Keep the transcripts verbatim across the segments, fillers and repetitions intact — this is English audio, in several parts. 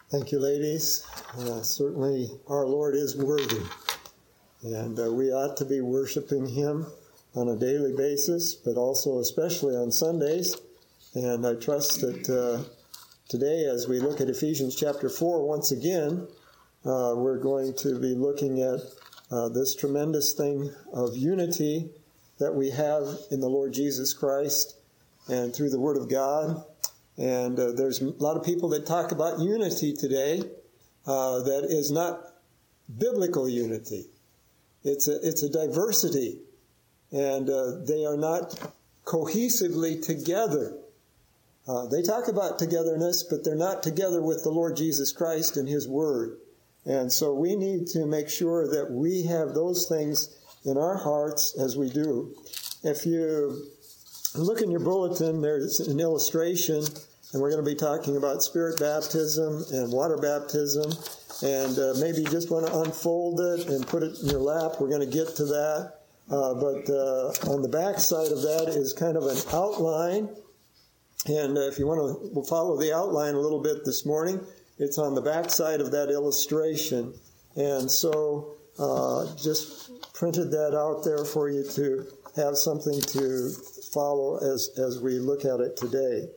Thank you, ladies. Uh, certainly our Lord is worthy, and uh, we ought to be worshiping Him on a daily basis, but also especially on Sundays. And I trust that uh, today, as we look at Ephesians chapter four once again, uh, we're going to be looking at uh, this tremendous thing of unity that we have in the Lord Jesus Christ and through the Word of God. And uh, there's a lot of people that talk about unity today uh, that is not biblical unity. It's a, it's a diversity, and uh, they are not cohesively together. Uh, they talk about togetherness, but they're not together with the Lord Jesus Christ and His Word. And so we need to make sure that we have those things in our hearts as we do. If you look in your bulletin, there's an illustration, and we're going to be talking about spirit baptism and water baptism. And uh, maybe you just want to unfold it and put it in your lap. We're going to get to that. Uh, but uh, on the back side of that is kind of an outline. And uh, if you want to we'll follow the outline a little bit this morning, it's on the back side of that illustration. And so uh, just printed that out there for you to have something to follow as, as we look at it today.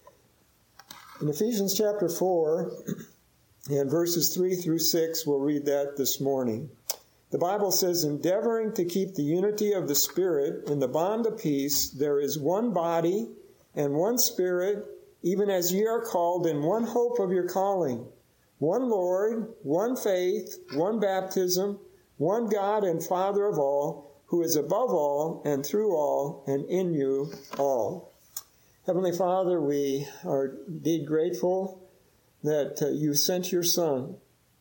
In Ephesians chapter four, and verses three through six, we'll read that this morning. The Bible says, endeavoring to keep the unity of the Spirit in the bond of peace, there is one body and one Spirit, even as ye are called in one hope of your calling, one Lord, one faith, one baptism, one God and Father of all, who is above all and through all and in you all. Heavenly Father, we are indeed grateful that uh, you sent your Son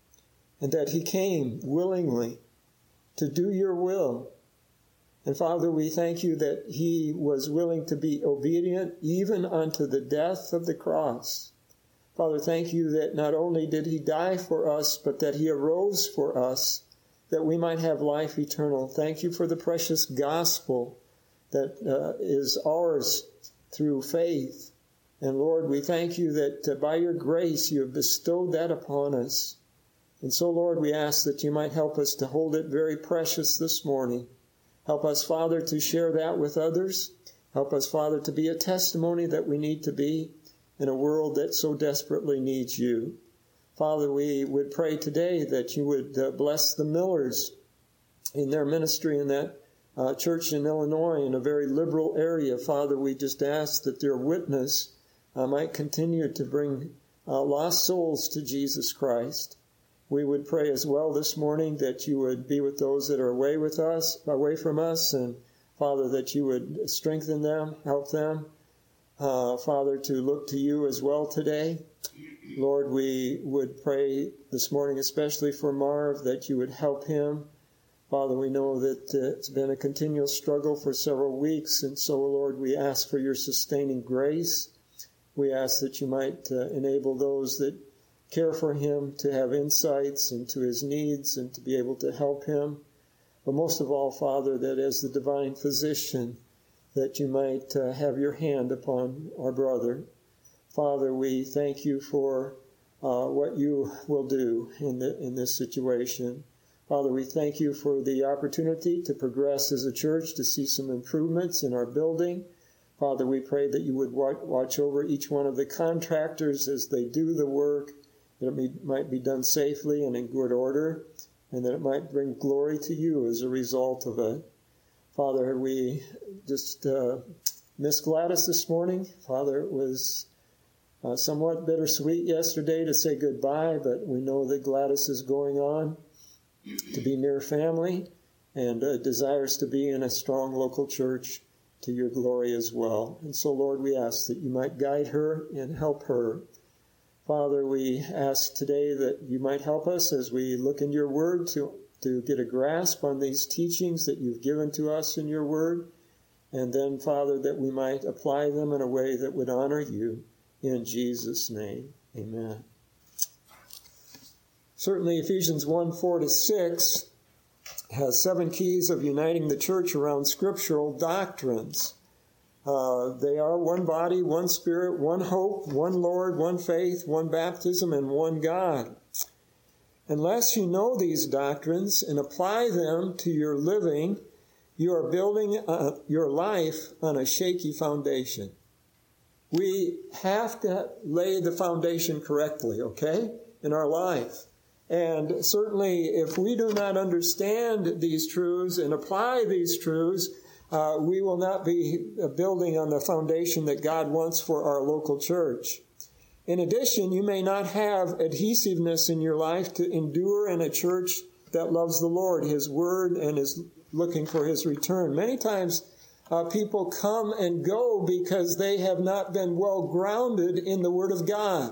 and that He came willingly to do your will. And Father, we thank you that He was willing to be obedient even unto the death of the cross. Father, thank you that not only did He die for us, but that He arose for us, that we might have life eternal. Thank you for the precious gospel that uh, is ours through faith. And Lord, we thank you that uh, by your grace you have bestowed that upon us. And so, Lord, we ask that you might help us to hold it very precious this morning. Help us, Father, to share that with others. Help us, Father, to be a testimony that we need to be in a world that so desperately needs you. Father, we would pray today that you would uh, bless the Millers in their ministry in that uh, church in Illinois, in a very liberal area. Father, we just ask that their witness uh, might continue to bring uh, lost souls to Jesus Christ. We would pray as well this morning that you would be with those that are away with us, away from us, and Father, that you would strengthen them, help them, uh, Father, to look to you as well today. Lord, we would pray this morning especially for Marv, that you would help him. Father, we know that uh, it's been a continual struggle for several weeks, and so, Lord, we ask for your sustaining grace. We ask that you might uh, enable those that care for him to have insights into his needs and to be able to help him. But most of all, Father, that as the divine physician, that you might uh, have your hand upon our brother. Father, we thank you for uh, what you will do in, the, in this situation. Father, we thank you for the opportunity to progress as a church, to see some improvements in our building. Father, we pray that you would watch over each one of the contractors as they do the work, that it might be done safely and in good order, and that it might bring glory to you as a result of it. Father, we just uh, miss Gladys this morning. Father, it was uh, somewhat bittersweet yesterday to say goodbye, but we know that Gladys is going on to be near family and uh, desires to be in a strong local church to your glory as well. And so, Lord, we ask that you might guide her and help her. Father, we ask today that you might help us as we look in your word to, to get a grasp on these teachings that you've given to us in your word. And then, Father, that we might apply them in a way that would honor you. In Jesus' name, amen. Certainly, Ephesians one, four to six has seven keys of uniting the church around scriptural doctrines. Uh, they are one body, one spirit, one hope, one Lord, one faith, one baptism, and one God. Unless you know these doctrines and apply them to your living, you are building uh, your life on a shaky foundation. We have to lay the foundation correctly, okay, in our life. And certainly if we do not understand these truths and apply these truths, uh, we will not be building on the foundation that God wants for our local church. In addition, you may not have adhesiveness in your life to endure in a church that loves the Lord, His Word, and is looking for His return. Many times uh, people come and go because they have not been well grounded in the Word of God.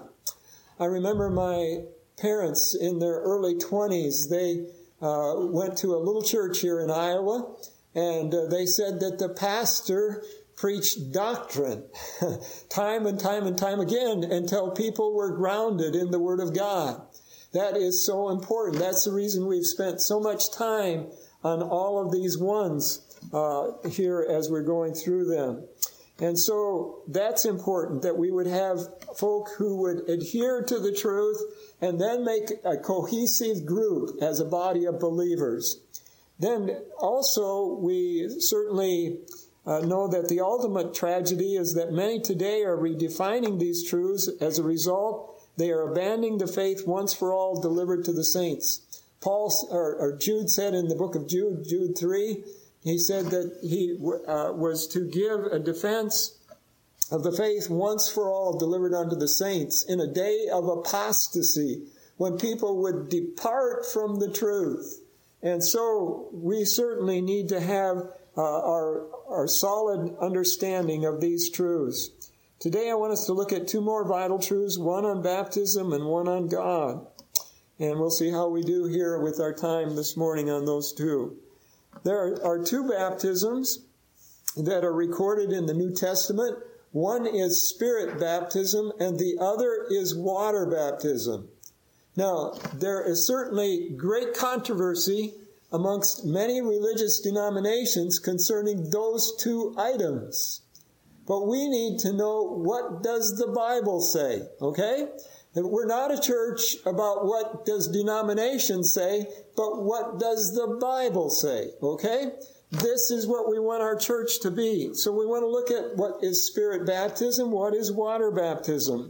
I remember my parents in their early twenties. They uh, went to a little church here in Iowa, and uh, they said that the pastor preached doctrine time and time and time again until people were grounded in the Word of God. That is so important. That's the reason we've spent so much time on all of these ones uh, here as we're going through them. And so that's important, that we would have folk who would adhere to the truth and then make a cohesive group as a body of believers. Then also we certainly uh, know that the ultimate tragedy is that many today are redefining these truths. As a result, they are abandoning the faith once for all delivered to the saints. Paul or, or Jude said in the book of Jude, Jude three, he said that he uh, was to give a defense of the faith once for all delivered unto the saints in a day of apostasy when people would depart from the truth. And so we certainly need to have uh, our, our solid understanding of these truths. Today I want us to look at two more vital truths, one on baptism and one on God. And we'll see how we do here with our time this morning on those two. There are two baptisms that are recorded in the New Testament. One is spirit baptism and the other is water baptism. Now, there is certainly great controversy amongst many religious denominations concerning those two items. But we need to know, what does the Bible say, okay? We're not a church about what does denomination say, but what does the Bible say, okay? This is what we want our church to be. So we want to look at what is spirit baptism, what is water baptism.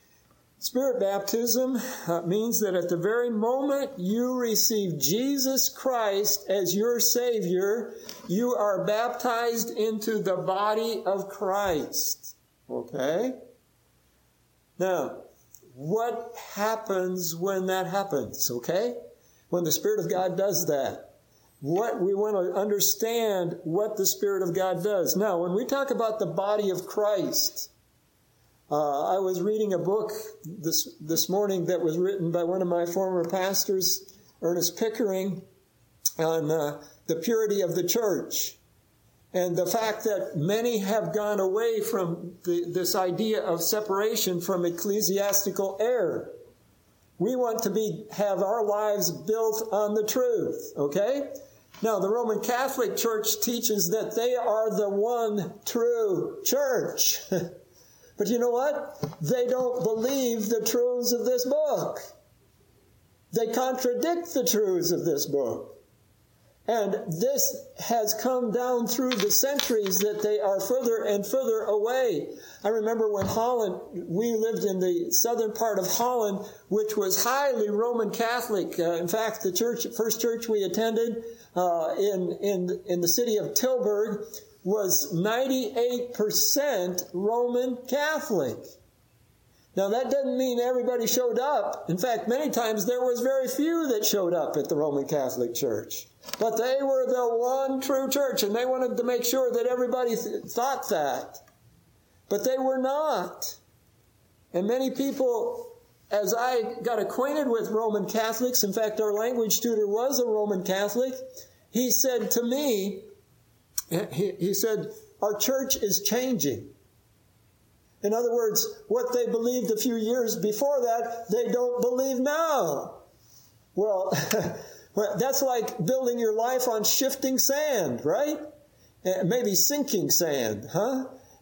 Spirit baptism uh, means that at the very moment you receive Jesus Christ as your Savior, you are baptized into the body of Christ. Okay? Now, what happens when that happens? Okay? When the Spirit of God does that. What we want to understand what the Spirit of God does. Now, when we talk about the body of Christ, Uh, I was reading a book this this morning that was written by one of my former pastors, Ernest Pickering, on uh, the purity of the church and the fact that many have gone away from the, this idea of separation from ecclesiastical error. We want to be have our lives built on the truth, okay? Now, the Roman Catholic Church teaches that they are the one true church. But you know what? They don't believe the truths of this book. They contradict the truths of this book. And this has come down through the centuries that they are further and further away. I remember when Holland, we lived in the southern part of Holland, which was highly Roman Catholic. Uh, in fact, the church, first church we attended uh, in, in, in the city of Tilburg was ninety-eight percent Roman Catholic. Now, that doesn't mean everybody showed up. In fact, many times there was very few that showed up at the Roman Catholic Church. But they were the one true church, and they wanted to make sure that everybody th- thought that. But they were not. And many people, as I got acquainted with Roman Catholics, in fact, our language tutor was a Roman Catholic, he said to me, He, he said, our church is changing. In other words, what they believed a few years before that, they don't believe now. Well, that's like building your life on shifting sand, right? Maybe sinking sand, huh?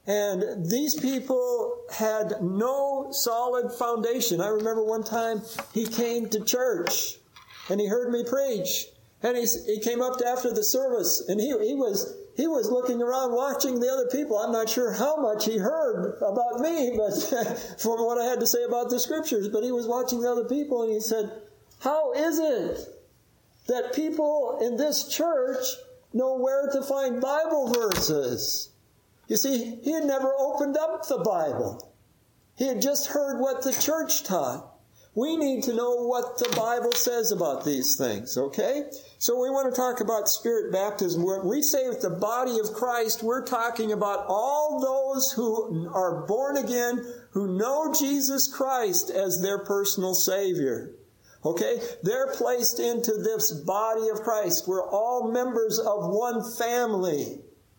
And these people had no solid foundation. I remember one time he came to church and he heard me preach. And he, he came up to after the service, and he, he was he was looking around watching the other people. I'm not sure how much he heard about me, but from what I had to say about the scriptures, but he was watching the other people, and he said, how is it that people in this church know where to find Bible verses? You see, he had never opened up the Bible. He had just heard what the church taught. We need to know what the Bible says about these things, okay? So we want to talk about Spirit baptism. When we say with the body of Christ, we're talking about all those who are born again, who know Jesus Christ as their personal Savior. Okay? They're placed into this body of Christ. We're all members of one family.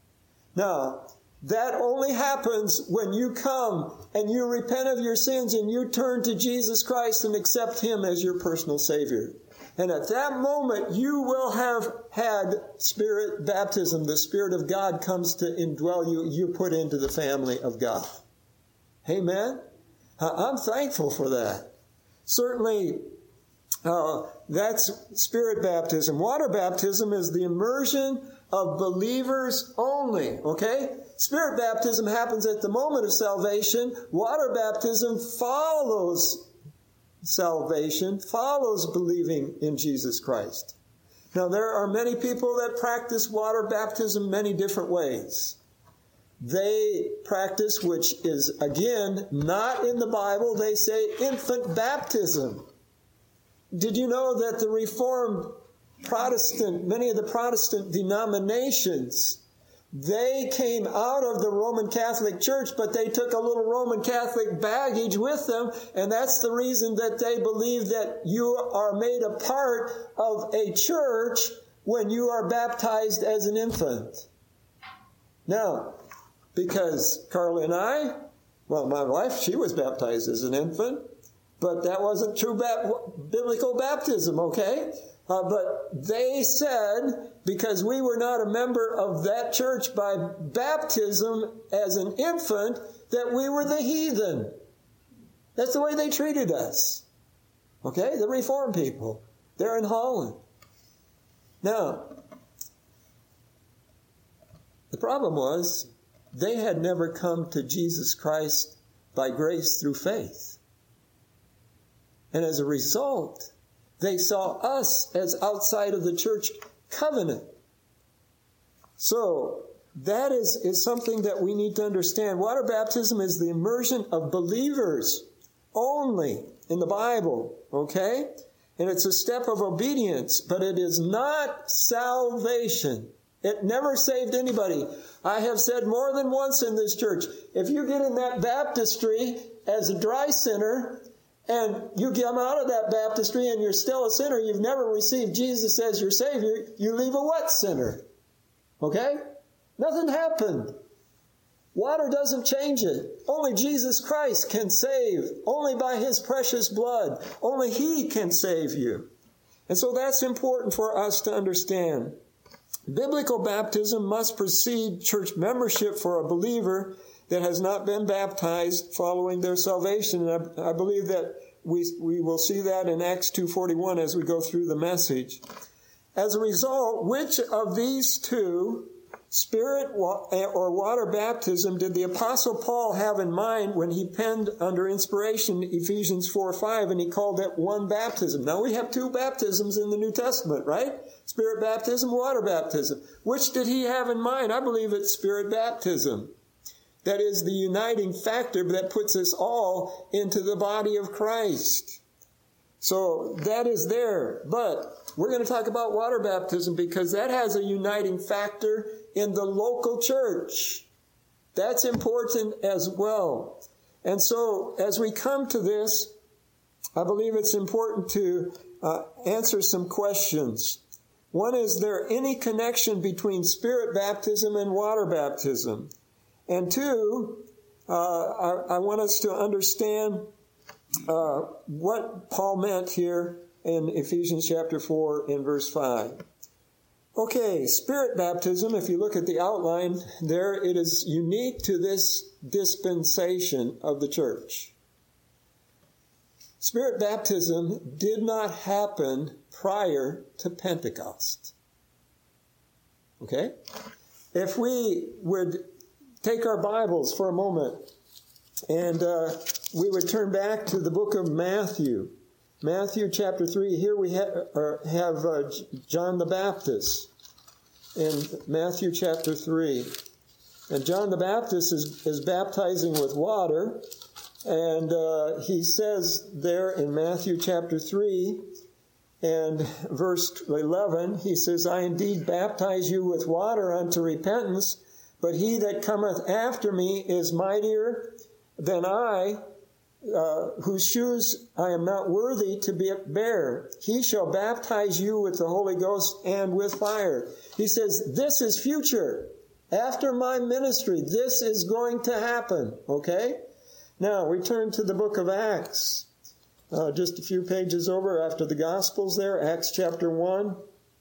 Now, that only happens when you come and you repent of your sins and you turn to Jesus Christ and accept Him as your personal Savior. And at that moment, you will have had Spirit baptism. The Spirit of God comes to indwell you. You're put into the family of God. Amen? I'm thankful for that. Certainly, uh, that's Spirit baptism. Water baptism is the immersion of believers only, okay? Spirit baptism happens at the moment of salvation. Water baptism follows salvation, follows believing in Jesus Christ. Now, there are many people that practice water baptism many different ways. They practice, which is, again, not in the Bible, they say infant baptism. Did you know that the Reformed Protestant, many of the Protestant denominations, they came out of the Roman Catholic Church, but they took a little Roman Catholic baggage with them, and that's the reason that they believe that you are made a part of a church when you are baptized as an infant. Now, because Carla and I, well, my wife, she was baptized as an infant, but that wasn't true bap- biblical baptism, okay? Uh, but they said, because we were not a member of that church by baptism as an infant, that we were the heathen. That's the way they treated us. Okay? The Reformed people. They're in Holland. Now, the problem was, they had never come to Jesus Christ by grace through faith. And as a result, they saw us as outside of the church covenant. So, that is, is something that we need to understand. Water baptism is the immersion of believers only in the Bible, okay? And it's a step of obedience, but it is not salvation. It never saved anybody. I have said more than once in this church, if you get in that baptistry as a dry sinner, and you come out of that baptistry and you're still a sinner, you've never received Jesus as your Savior, you leave a wet sinner. Okay? Nothing happened. Water doesn't change it. Only Jesus Christ can save. Only by His precious blood. Only He can save you. And so that's important for us to understand. Biblical baptism must precede church membership for a believer that has not been baptized following their salvation. And I, I believe that we, we will see that in Acts two forty-one as we go through the message. As a result, which of these two, Spirit or water baptism, did the Apostle Paul have in mind when he penned under inspiration Ephesians four five, and he called it one baptism? Now we have two baptisms in the New Testament, right? Spirit baptism, water baptism. Which did he have in mind? I believe it's Spirit baptism. That is the uniting factor that puts us all into the body of Christ. So that is there. But we're going to talk about water baptism because that has a uniting factor in the local church. That's important as well. And so as we come to this, I believe it's important to uh, answer some questions. One, is there any connection between Spirit baptism and water baptism? And two, uh, I, I want us to understand uh, what Paul meant here in Ephesians chapter four in verse five. Okay, Spirit baptism, if you look at the outline there, it is unique to this dispensation of the church. Spirit baptism did not happen prior to Pentecost. Okay? If we would take our Bibles for a moment and uh, we would turn back to the book of Matthew. Matthew chapter three. Here we ha- uh, have uh, John the Baptist in Matthew chapter three. And John the Baptist is, is baptizing with water. And uh, he says there in Matthew chapter three and verse eleven, he says, I indeed baptize you with water unto repentance, but he that cometh after me is mightier than I, uh, whose shoes I am not worthy to be bear. He shall baptize you with the Holy Ghost and with fire. He says, this is future. After my ministry, this is going to happen. Okay? Now, we turn to the book of Acts. Uh, just a few pages over after the Gospels there, Acts chapter one.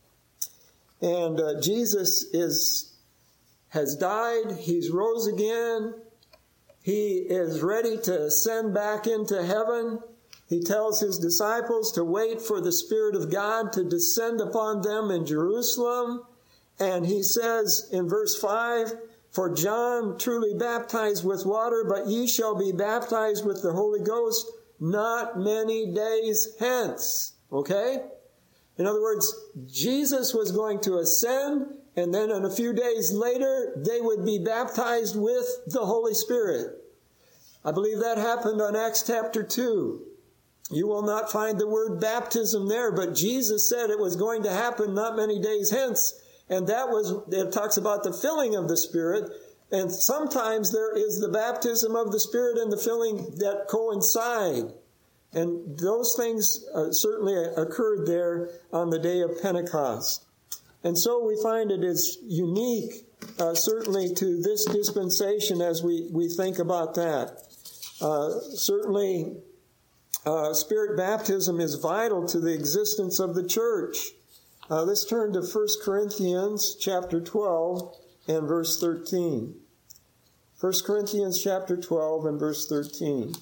And uh, Jesus is has died. He's rose again. He is ready to ascend back into heaven. He tells his disciples to wait for the Spirit of God to descend upon them in Jerusalem. And he says in verse five, for John truly baptized with water, but ye shall be baptized with the Holy Ghost not many days hence. Okay? In other words, Jesus was going to ascend, and then in a few days later, they would be baptized with the Holy Spirit. I believe that happened on Acts chapter two. You will not find the word baptism there, but Jesus said it was going to happen not many days hence. And that was, it talks about the filling of the Spirit. And sometimes there is the baptism of the Spirit and the filling that coincide. And those things uh, certainly occurred there on the day of Pentecost. And so we find it is unique, uh, certainly to this dispensation as we, we think about that. Uh, certainly, uh, Spirit baptism is vital to the existence of the church. Uh, let's turn to First Corinthians chapter twelve and verse thirteen. First Corinthians chapter twelve and verse thirteen.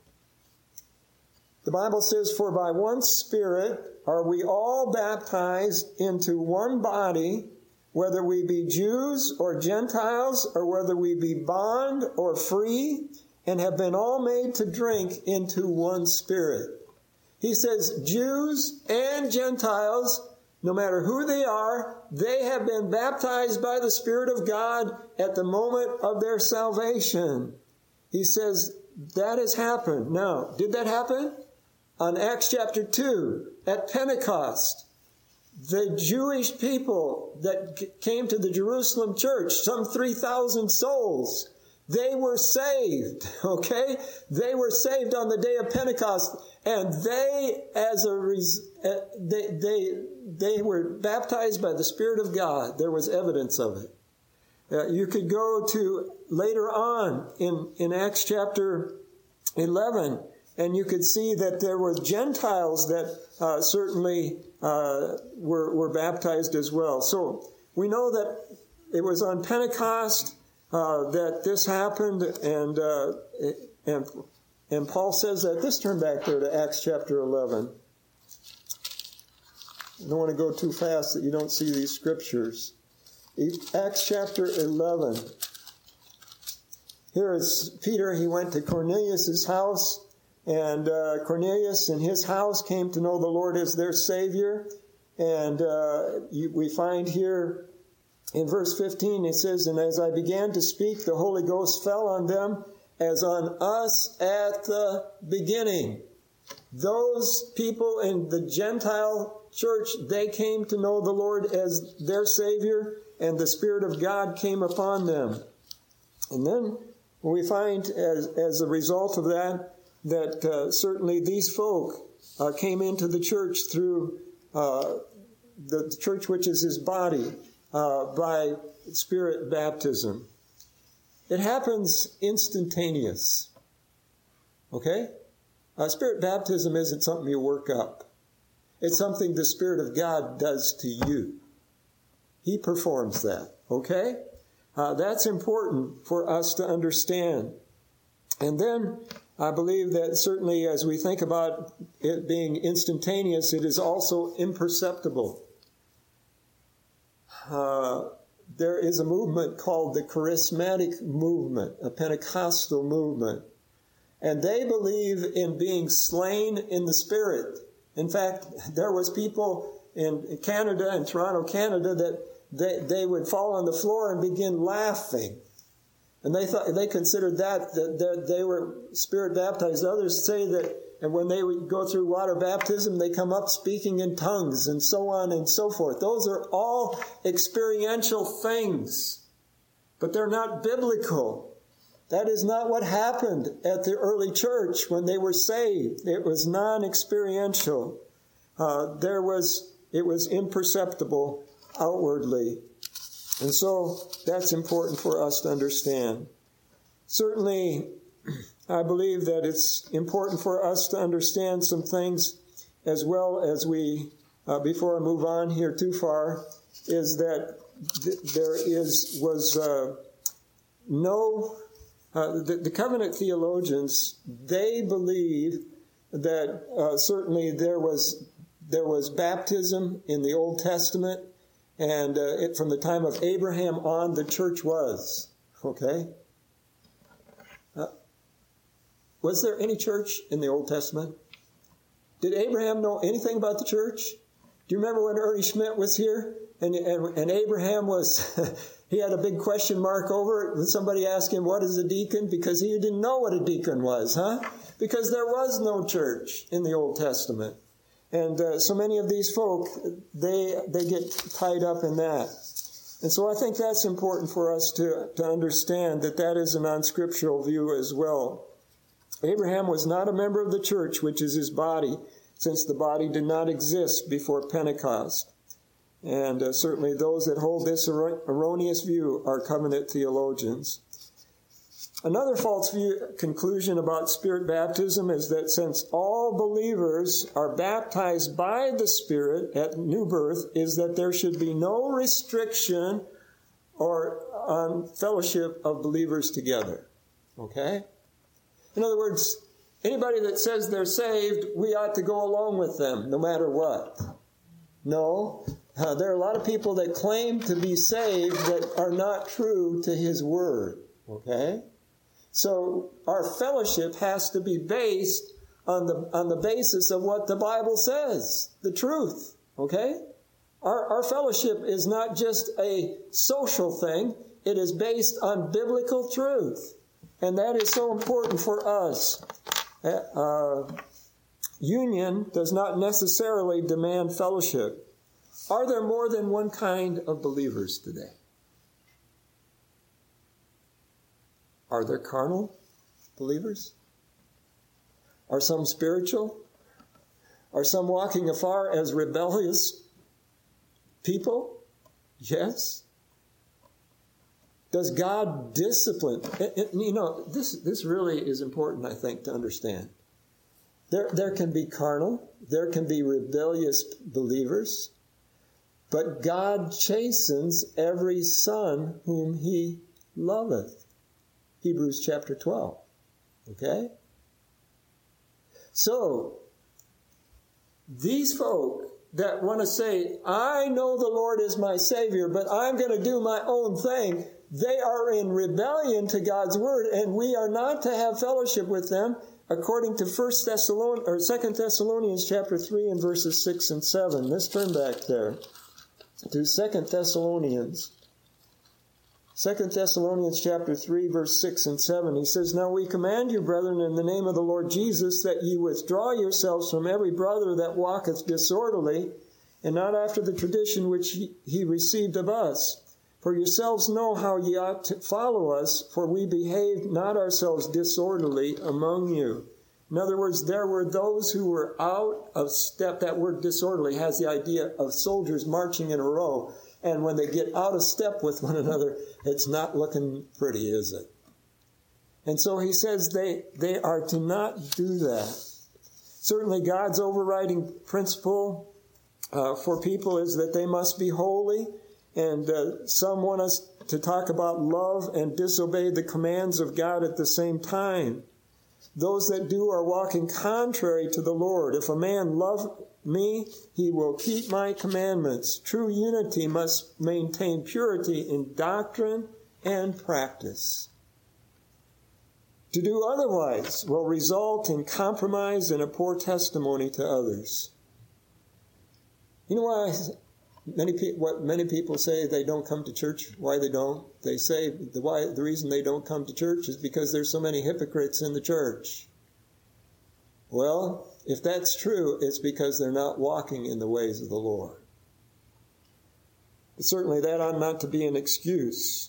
The Bible says, for by one Spirit are we all baptized into one body, whether we be Jews or Gentiles, or whether we be bond or free, and have been all made to drink into one Spirit. He says Jews and Gentiles, no matter who they are, they have been baptized by the Spirit of God at the moment of their salvation. He says that has happened. Now, did that happen? On Acts chapter two, at Pentecost, the Jewish people that came to the Jerusalem church, some three thousand souls, they were saved, okay? They were saved on the day of Pentecost, and they, as a res- they, they, they were baptized by the Spirit of God. There was evidence of it. Uh, you could go to later on in, in Acts chapter eleven, and you could see that there were Gentiles that uh, certainly uh, were, were baptized as well. So we know that it was on Pentecost uh, that this happened, and uh, and and Paul says that. Let's turn back there to Acts chapter eleven. I don't want to go too fast that you don't see these scriptures. Acts chapter eleven. Here is Peter. He went to Cornelius' house. And uh, Cornelius and his house came to know the Lord as their Savior. And uh, you, we find here in verse fifteen, it says, and as I began to speak, the Holy Ghost fell on them as on us at the beginning. Those people in the Gentile church, they came to know the Lord as their Savior, and the Spirit of God came upon them. And then we find as, as a result of that, that uh, certainly these folk uh, came into the church through uh, the, the church, which is his body, uh, by Spirit baptism. It happens instantaneous. Okay? Uh, Spirit baptism isn't something you work up. It's something the Spirit of God does to you. He performs that, okay? Uh, that's important for us to understand. And then I believe that certainly as we think about it being instantaneous, it is also imperceptible. Uh, there is a movement called the charismatic movement, a Pentecostal movement. And they believe in being slain in the Spirit. In fact, there was people in Canada, in Toronto, Canada, that they, they would fall on the floor and begin laughing. And they thought they considered that, that, that they were Spirit baptized. Others say that, and when they would go through water baptism, they come up speaking in tongues and so on and so forth. Those are all experiential things, but they're not biblical. That is not what happened at the early church when they were saved. It was non-experiential. Uh, there was, it was imperceptible outwardly. And so that's important for us to understand. Certainly, I believe that it's important for us to understand some things as well as we, uh, before I move on here too far, is that th- there is, was uh, no... Uh, the, the covenant theologians, they believe that uh, certainly there was there was baptism in the Old Testament, and uh, it, from the time of Abraham on, the church was. Okay? Uh, was there any church in the Old Testament? Did Abraham know anything about the church? Do you remember when Ernie Schmidt was here? And, and, and Abraham was... He had a big question mark over it when somebody asked him, what is a deacon? Because he didn't know what a deacon was, huh? Because there was no church in the Old Testament. And uh, so many of these folk, they they get tied up in that. And so I think that's important for us to, to understand that that is a non-scriptural view as well. Abraham was not a member of the church, which is his body, since the body did not exist before Pentecost. And uh, certainly those that hold this er- erroneous view are covenant theologians. Another false view, conclusion about Spirit baptism is that since all believers are baptized by the Spirit at new birth, is that there should be no restriction or on fellowship of believers together. Okay? In other words, anybody that says they're saved, we ought to go along with them no matter what. No. Uh, there are a lot of people that claim to be saved that are not true to His Word. Okay? So our fellowship has to be based on the on the basis of what the Bible says, the truth. Okay? Our, our fellowship is not just a social thing. It is based on biblical truth. And that is so important for us. Uh, union does not necessarily demand fellowship. Are there more than one kind of believers today? Are there carnal believers? Are some spiritual? Are some walking afar as rebellious people? Yes. Does God discipline? It, it, you know, this this really is important, I think, to understand. There, there can be carnal, there can be rebellious believers, but God chastens every son whom He loveth. Hebrews chapter twelve. Okay? So, these folk that want to say, I know the Lord is my Savior, but I'm going to do my own thing, they are in rebellion to God's Word, and we are not to have fellowship with them, according to First Thessalonians or Second Thessalonians chapter three and verses six and seven. Let's turn back there to Second Thessalonians. Second Thessalonians chapter three, verse six and seven. He says, Now we command you, brethren, in the name of the Lord Jesus, that ye withdraw yourselves from every brother that walketh disorderly, and not after the tradition which he, he received of us. For yourselves know how ye ought to follow us, for we behaved not ourselves disorderly among you. In other words, there were those who were out of step. That word disorderly has the idea of soldiers marching in a row. And when they get out of step with one another, it's not looking pretty, is it? And so he says they, they are to not do that. Certainly God's overriding principle uh, for people is that they must be holy. And uh, some want us to talk about love and disobey the commands of God at the same time. Those that do are walking contrary to the Lord. If a man love me, he will keep my commandments. True unity must maintain purity in doctrine and practice. To do otherwise will result in compromise and a poor testimony to others. You know why many pe- what many people say they don't come to church? Why they don't? They say the why the reason they don't come to church is because there's so many hypocrites in the church. Well, if that's true, it's because they're not walking in the ways of the Lord. But certainly that ought not to be an excuse.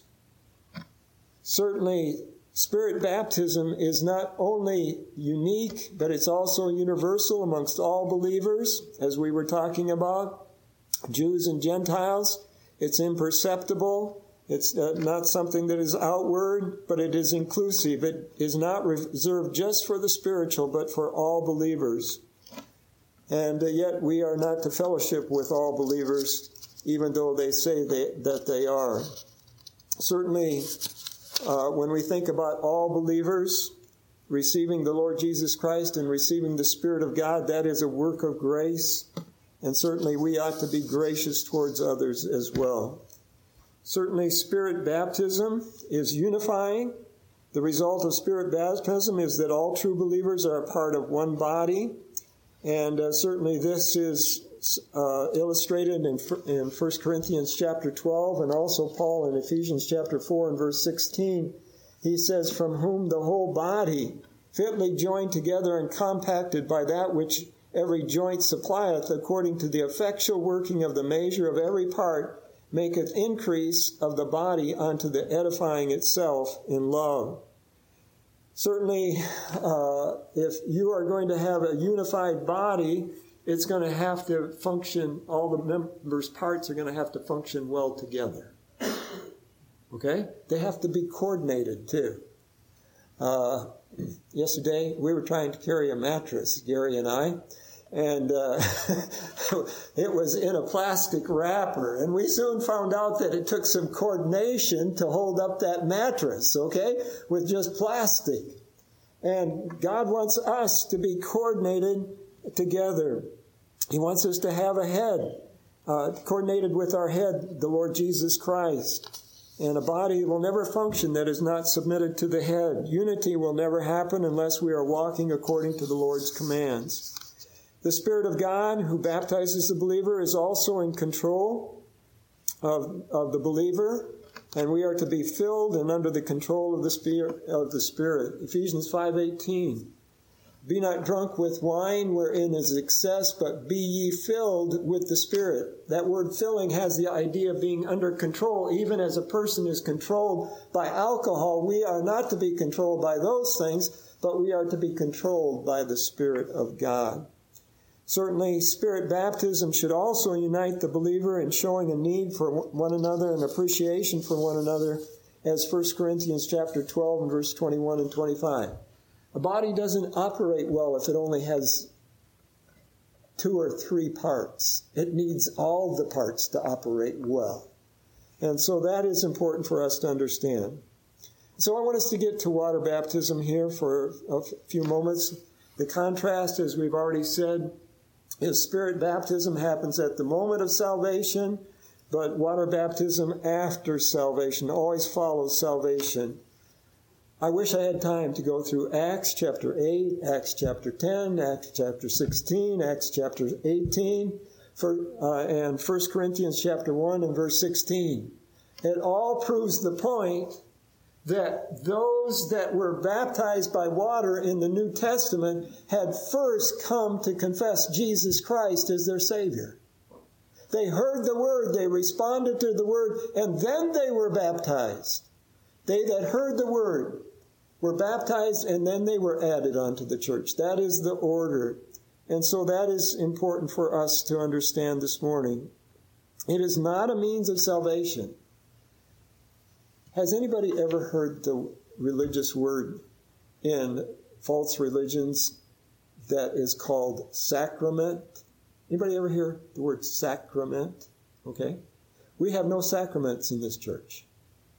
Certainly, Spirit baptism is not only unique, but it's also universal amongst all believers, as we were talking about, Jews and Gentiles. It's imperceptible. It's uh, not something that is outward, but it is inclusive. It is not reserved just for the spiritual, but for all believers. And uh, yet we are not to fellowship with all believers, even though they say they, that they are. Certainly, uh, when we think about all believers receiving the Lord Jesus Christ and receiving the Spirit of God, that is a work of grace. And certainly we ought to be gracious towards others as well. Certainly, Spirit baptism is unifying. The result of Spirit baptism is that all true believers are a part of one body. And uh, certainly this is uh, illustrated in, in First Corinthians chapter twelve, and also Paul in Ephesians chapter four and verse sixteen. He says, "From whom the whole body, fitly joined together and compacted by that which every joint supplieth, according to the effectual working of the measure of every part, maketh increase of the body unto the edifying itself in love." Certainly, uh, if you are going to have a unified body, it's going to have to function, all the members' parts are going to have to function well together. Okay? They have to be coordinated, too. Uh, yesterday, we were trying to carry a mattress, Gary and I, and uh, it was in a plastic wrapper. And we soon found out that it took some coordination to hold up that mattress, okay, with just plastic. And God wants us to be coordinated together. He wants us to have a head, uh, coordinated with our head, the Lord Jesus Christ. And a body will never function that is not submitted to the head. Unity will never happen unless we are walking according to the Lord's commands. The Spirit of God, who baptizes the believer, is also in control of, of the believer, and we are to be filled and under the control of the Spirit. Of the Spirit. Ephesians five eighteen. "Be not drunk with wine, wherein is excess, but be ye filled with the Spirit." That word filling has the idea of being under control. Even as a person is controlled by alcohol, we are not to be controlled by those things, but we are to be controlled by the Spirit of God. Certainly, Spirit baptism should also unite the believer in showing a need for one another and appreciation for one another, as First Corinthians chapter twelve and verse twenty-one and twenty-five. A body doesn't operate well if it only has two or three parts. It needs all the parts to operate well. And so that is important for us to understand. So I want us to get to water baptism here for a few moments. The contrast, as we've already said, is Spirit baptism happens at the moment of salvation, but water baptism after salvation always follows salvation. I wish I had time to go through Acts chapter eight, Acts chapter ten, Acts chapter sixteen, Acts chapter eighteen, for, uh, and First Corinthians chapter one and verse sixteen. It all proves the point that those that were baptized by water in the New Testament had first come to confess Jesus Christ as their Savior. They heard the word, they responded to the word, and then they were baptized. They that heard the word were baptized, and then they were added onto the church. That is the order. And so that is important for us to understand this morning. It is not a means of salvation. Has anybody ever heard the religious word in false religions that is called sacrament? Anybody ever hear the word sacrament? Okay. We have no sacraments in this church.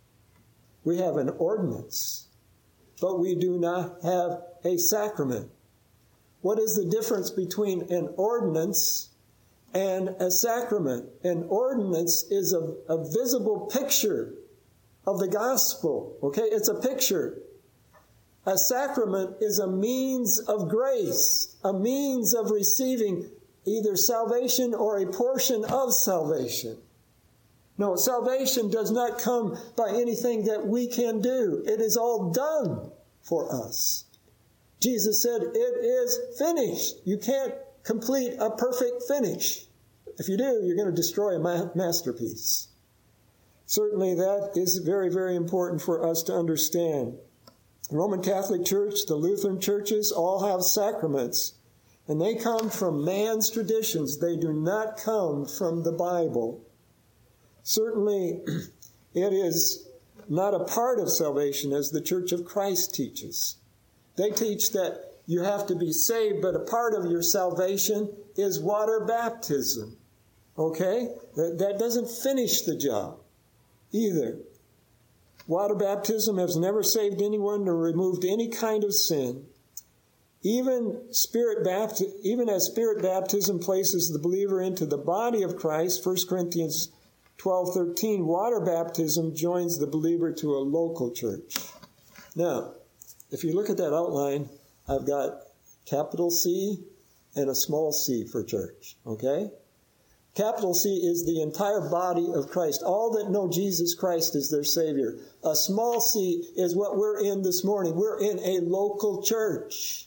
We have an ordinance, but we do not have a sacrament. What is the difference between an ordinance and a sacrament? An ordinance is a, a visible picture of the gospel. Okay, it's a picture. A sacrament is a means of grace, a means of receiving either salvation or a portion of salvation. No, salvation does not come by anything that we can do. It is all done for us. Jesus said, it is finished. You can't complete a perfect finish. If you do, you're going to destroy a ma- masterpiece. Certainly that is very, very important for us to understand. The Roman Catholic Church, the Lutheran churches, all have sacraments. And they come from man's traditions. They do not come from the Bible. Certainly, it is not a part of salvation as the Church of Christ teaches. They teach that you have to be saved, but a part of your salvation is water baptism. Okay? That, that doesn't finish the job either. Water baptism has never saved anyone or removed any kind of sin. Even spirit bapti- even as spirit baptism places the believer into the body of Christ, First Corinthians twelve thirteen, water baptism joins the believer to a local church. Now, if you look at that outline, I've got capital C and a small c for church, okay? Capital C is the entire body of Christ, all that know Jesus Christ as their Savior. A small c is what we're in this morning. We're in a local church.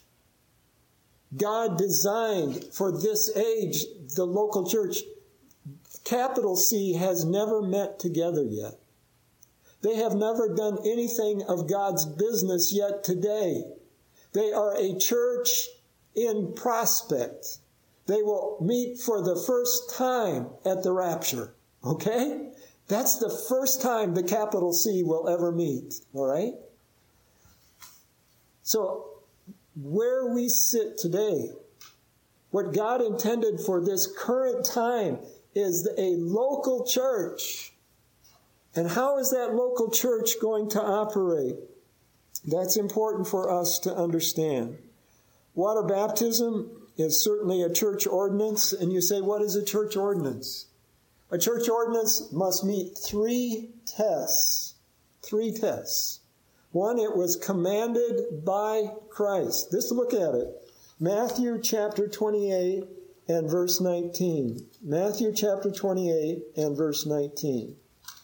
God designed for this age the local church. Capital C has never met together yet. They have never done anything of God's business yet today. They are a church in prospect. They will meet for the first time at the rapture. Okay? That's the first time the capital C will ever meet. All right? So, where we sit today, what God intended for this current time is a local church. And how is that local church going to operate? That's important for us to understand. Water baptism is certainly a church ordinance. And you say, what is a church ordinance? A church ordinance must meet three tests. Three tests. One, it was commanded by Christ. Let's look at it. Matthew chapter twenty-eight and verse nineteen. Matthew chapter twenty-eight and verse nineteen.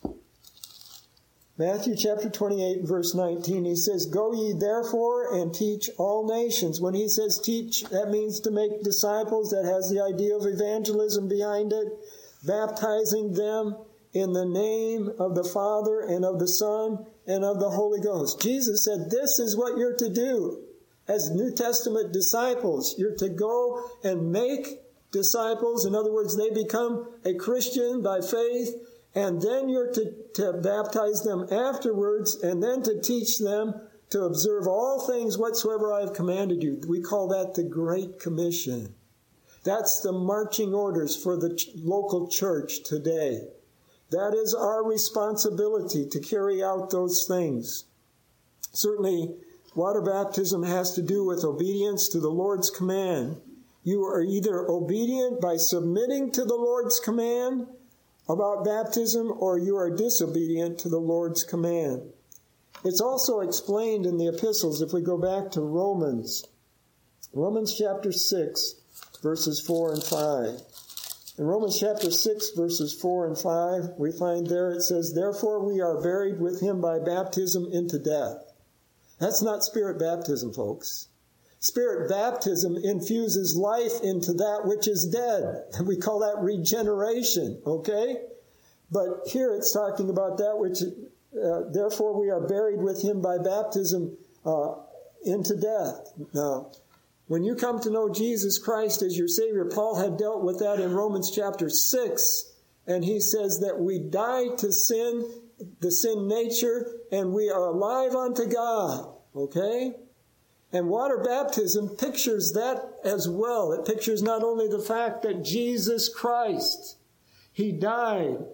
Matthew chapter twenty-eight and verse nineteen, he says, "Go ye therefore and teach all nations." When he says teach, that means to make disciples. That has the idea of evangelism behind it. Baptizing them in the name of the Father and of the Son and of the Holy Ghost. Jesus said, this is what you're to do. As New Testament disciples, you're to go and make disciples. In other words, they become a Christian by faith. And then you're to, to baptize them afterwards, and then to teach them to observe all things whatsoever I have commanded you. We call that the Great Commission. That's the marching orders for the ch- local church today. That is our responsibility to carry out those things. Certainly, water baptism has to do with obedience to the Lord's command. You are either obedient by submitting to the Lord's command about baptism, or you are disobedient to the Lord's command. It's also explained in the epistles. If we go back to Romans, Romans chapter six, verses four and five. In Romans chapter six, verses four and five, we find there it says, "Therefore we are buried with him by baptism into death." That's not spirit baptism, folks. Spirit baptism infuses life into that which is dead. We call that regeneration, okay? But here it's talking about that which, uh, therefore we are buried with him by baptism uh, into death. Now, when you come to know Jesus Christ as your Savior, Paul had dealt with that in Romans chapter six, and he says that we die to sin, the sin nature, and we are alive unto God, okay? And water baptism pictures that as well. It pictures not only the fact that Jesus Christ, he died,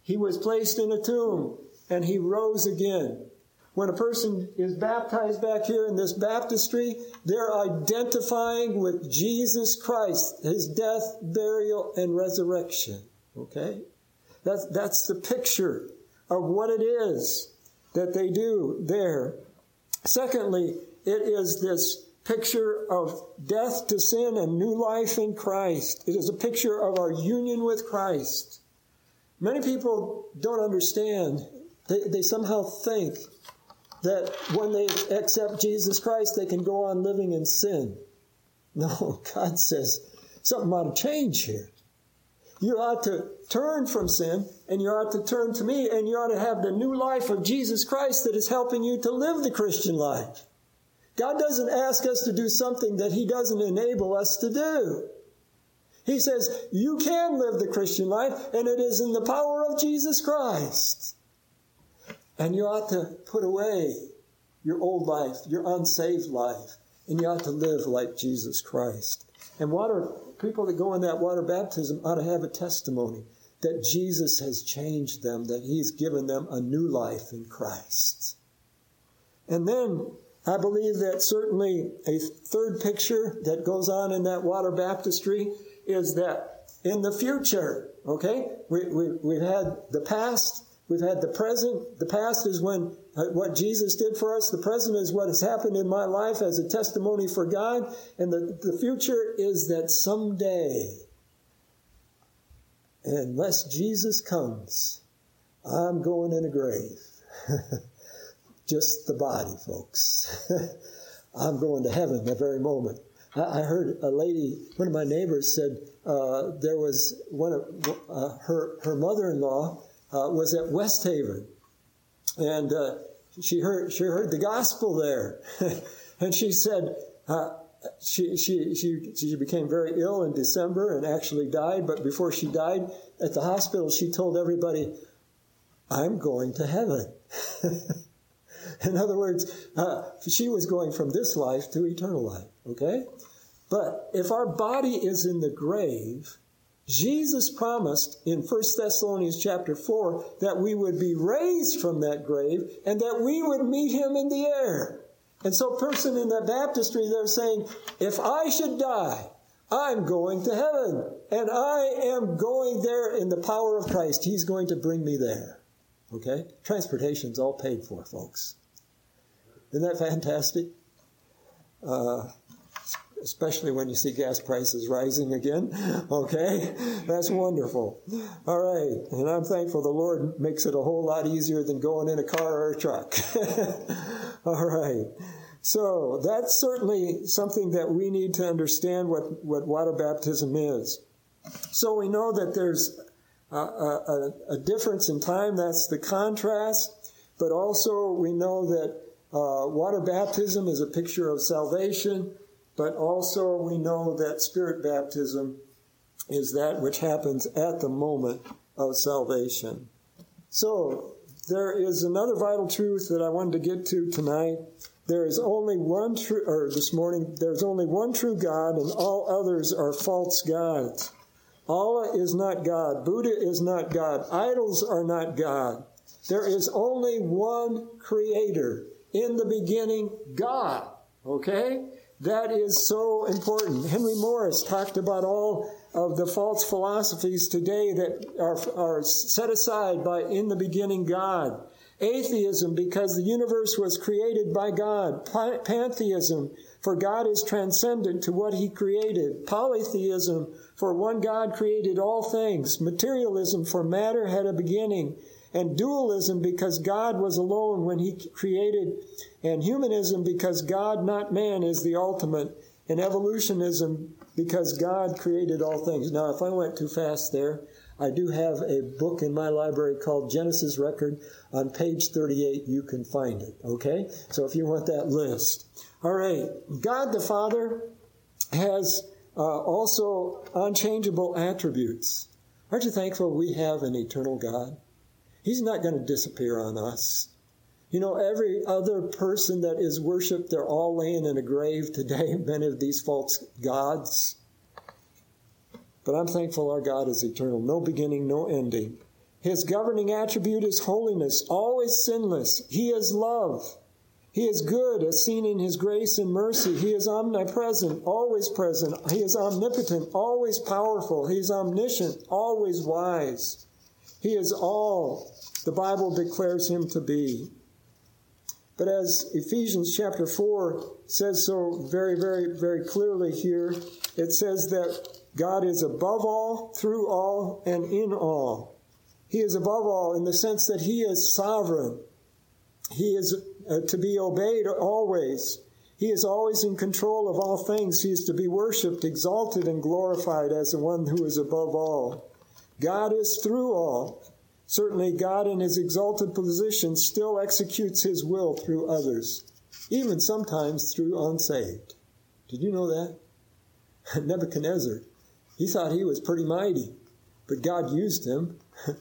He was placed in a tomb, and he rose again. When a person is baptized back here in this baptistry, they're identifying with Jesus Christ, his death, burial, and resurrection. Okay? That's, that's the picture of what it is that they do there. Secondly, it is this picture of death to sin and new life in Christ. It is a picture of our union with Christ. Many people don't understand. They, they somehow think that when they accept Jesus Christ, they can go on living in sin. No, God says something ought to change here. You ought to turn from sin, and you ought to turn to me, and you ought to have the new life of Jesus Christ that is helping you to live the Christian life. God doesn't ask us to do something that he doesn't enable us to do. He says, you can live the Christian life, and it is in the power of Jesus Christ. And you ought to put away your old life, your unsaved life, and you ought to live like Jesus Christ. And water, people that go in that water baptism ought to have a testimony that Jesus has changed them, that he's given them a new life in Christ. And then I believe that certainly a third picture that goes on in that water baptistry is that in the future, okay, we, we, we've had the past, we've had the present. The past is when uh, what Jesus did for us. The present is what has happened in my life as a testimony for God. And the, the future is that someday, unless Jesus comes, I'm going in a grave. Just the body, folks. I'm going to heaven that very moment. I, I heard a lady, one of my neighbors said uh, there was one of uh, her her mother-in-law uh, was at West Haven, and uh, she heard she heard the gospel there, and she said uh, she she she she became very ill in December and actually died. But before she died at the hospital, she told everybody, "I'm going to heaven." In other words, uh, she was going from this life to eternal life, okay? But if our body is in the grave, Jesus promised in First Thessalonians chapter four that we would be raised from that grave and that we would meet him in the air. And so a person in that baptistry, they're saying, if I should die, I'm going to heaven. And I am going there in the power of Christ. He's going to bring me there. Okay? Transportation's all paid for, folks. Isn't that fantastic? Uh, especially when you see gas prices rising again. Okay? That's wonderful. All right. And I'm thankful the Lord makes it a whole lot easier than going in a car or a truck. All right. So that's certainly something that we need to understand what, what water baptism is. So we know that there's a, a, a difference in time. That's the contrast. But also we know that uh, water baptism is a picture of salvation. But also we know that spirit baptism is that which happens at the moment of salvation. So there is another vital truth that I wanted to get to tonight. There is only one true, or this morning, there's only one true God, and all others are false gods. Allah is not God. Buddha is not God. Idols are not God. There is only one Creator. In the beginning, God. Okay? That is so important. Henry Morris talked about all of the false philosophies today that are, are set aside by in the beginning God. Atheism, because the universe was created by God. Pantheism, for God is transcendent to what he created. Polytheism, for one God created all things. Materialism, for matter had a beginning. And dualism, because God was alone when he created. And humanism, because God, not man, is the ultimate. And evolutionism, because God created all things. Now, if I went too fast there, I do have a book in my library called Genesis Record. On page thirty-eight, you can find it, okay? So if you want that list. All right. God the Father has uh, also unchangeable attributes. Aren't you thankful we have an eternal God? He's not going to disappear on us. You know, every other person that is worshipped, they're all laying in a grave today, many of these false gods. But I'm thankful our God is eternal. No beginning, no ending. His governing attribute is holiness, always sinless. He is love. He is good, as seen in his grace and mercy. He is omnipresent, always present. He is omnipotent, always powerful. He is omniscient, always wise. He is all the Bible declares him to be. But as Ephesians chapter four says so very, very, very clearly here, it says that God is above all, through all, and in all. He is above all in the sense that he is sovereign. He is uh, to be obeyed always. He is always in control of all things. He is to be worshipped, exalted, and glorified as the one who is above all. God is through all. Certainly, God in his exalted position still executes his will through others, even sometimes through unsaved. Did you know that? Nebuchadnezzar, he thought he was pretty mighty, but God used him.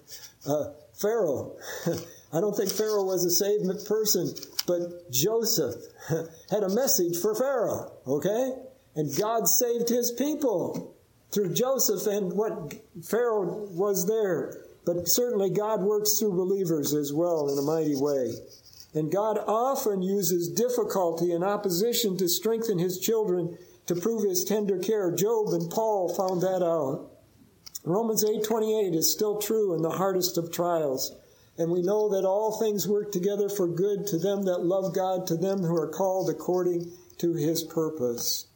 uh, Pharaoh, I don't think Pharaoh was a saved person, but Joseph had a message for Pharaoh, okay? And God saved his people through Joseph and what Pharaoh was there. But certainly God works through believers as well in a mighty way. And God often uses difficulty and opposition to strengthen his children, to prove his tender care. Job and Paul found that out. Romans eight twenty-eight is still true in the hardest of trials. And we know that all things work together for good to them that love God, to them who are called according to his purpose.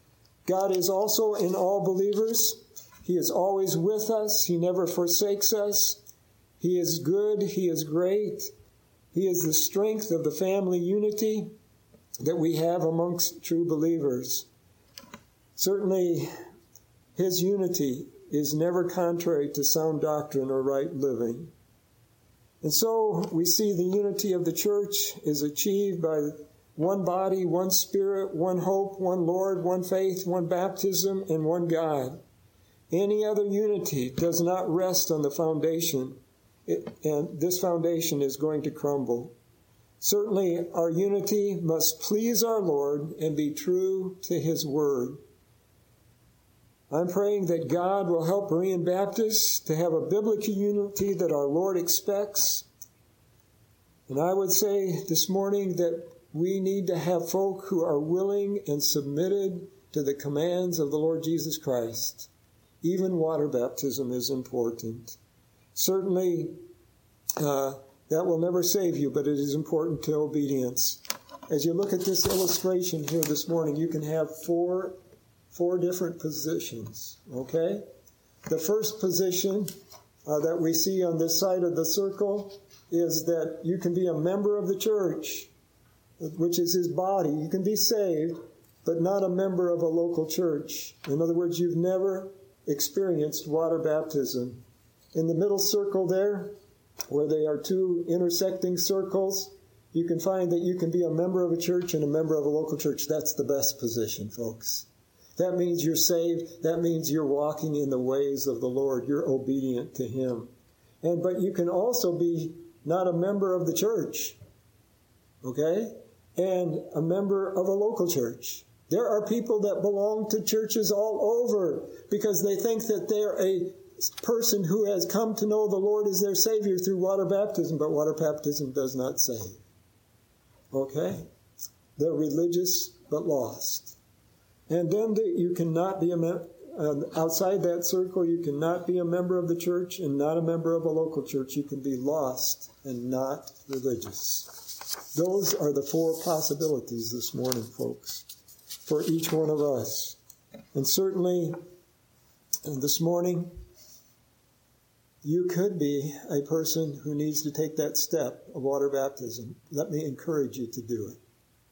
God is also in all believers. He is always with us. He never forsakes us. He is good. He is great. He is the strength of the family unity that we have amongst true believers. Certainly, his unity is never contrary to sound doctrine or right living. And so we see the unity of the church is achieved by one body, one spirit, one hope, one Lord, one faith, one baptism, and one God. Any other unity does not rest on the foundation, it, and this foundation is going to crumble. Certainly, our unity must please our Lord and be true to his word. I'm praying that God will help Berean Baptists to have a biblical unity that our Lord expects. And I would say this morning that we need to have folk who are willing and submitted to the commands of the Lord Jesus Christ. Even water baptism is important. Certainly, uh, that will never save you, but it is important to obedience. As you look at this illustration here this morning, you can have four, four different positions, okay? The first position uh, that we see on this side of the circle is that you can be a member of the church, which is his body. You can be saved, but not a member of a local church. In other words, you've never experienced water baptism. In the middle circle there, where they are two intersecting circles, you can find that you can be a member of a church and a member of a local church. That's the best position, folks. That means you're saved. That means you're walking in the ways of the Lord. You're obedient to him. And but you can also be not a member of the church, okay, and a member of a local church. There are people that belong to churches all over because they think that they're a person who has come to know the Lord as their Savior through water baptism, but water baptism does not save. Okay? They're religious but lost. And then the, you cannot be a member, uh, outside that circle, you cannot be a member of the church and not a member of a local church. You can be lost and not religious. Those are the four possibilities this morning, folks, for each one of us. And certainly, this morning, you could be a person who needs to take that step of water baptism. Let me encourage you to do it.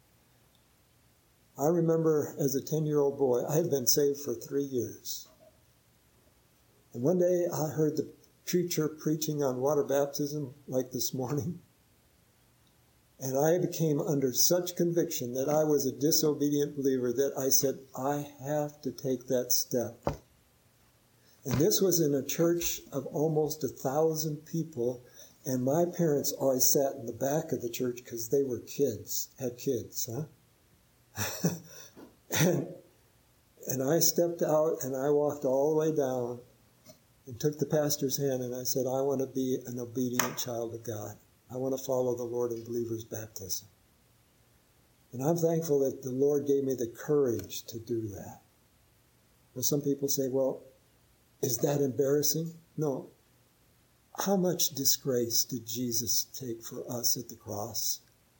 I remember as a ten-year-old boy, I had been saved for three years. And one day I heard the preacher preaching on water baptism like this morning. And I became under such conviction that I was a disobedient believer that I said, I have to take that step. And this was in a church of almost a thousand people. And my parents always sat in the back of the church because they were kids, had kids, huh? and, and I stepped out and I walked all the way down. and took the pastor's hand, and I said, I want to be an obedient child of God. I want to follow the Lord in believer's baptism. And I'm thankful that the Lord gave me the courage to do that. Well, some people say, well, is that embarrassing? No. How much disgrace did Jesus take for us at the cross?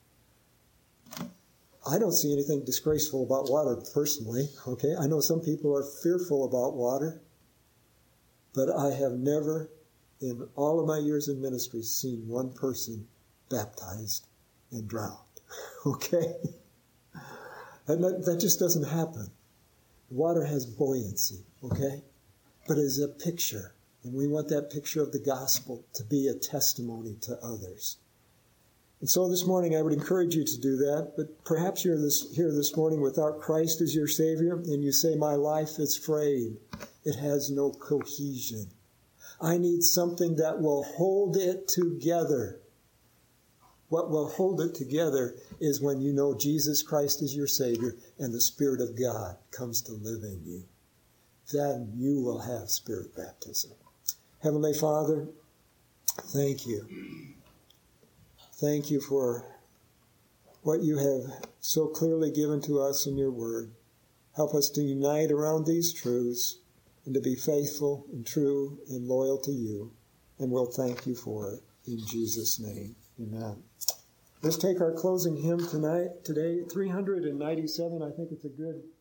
I don't see anything disgraceful about water personally, okay? I know some people are fearful about water, but I have never, in all of my years in ministry, seen one person baptized and drowned, okay? And that, that just doesn't happen. Water has buoyancy, okay? But it's a picture, and we want that picture of the gospel to be a testimony to others. And so this morning I would encourage you to do that, but perhaps you're this, here this morning without Christ as your Savior, and you say, my life is frayed. It has no cohesion. I need something that will hold it together. What will hold it together is when you know Jesus Christ is your Savior and the Spirit of God comes to live in you. Then you will have Spirit baptism. Heavenly Father, thank you. Thank you for what you have so clearly given to us in your word. Help us to unite around these truths and to be faithful and true and loyal to you. And we'll thank you for it in Jesus' name. Amen. Let's take our closing hymn tonight, today, three hundred ninety-seven. I think it's a good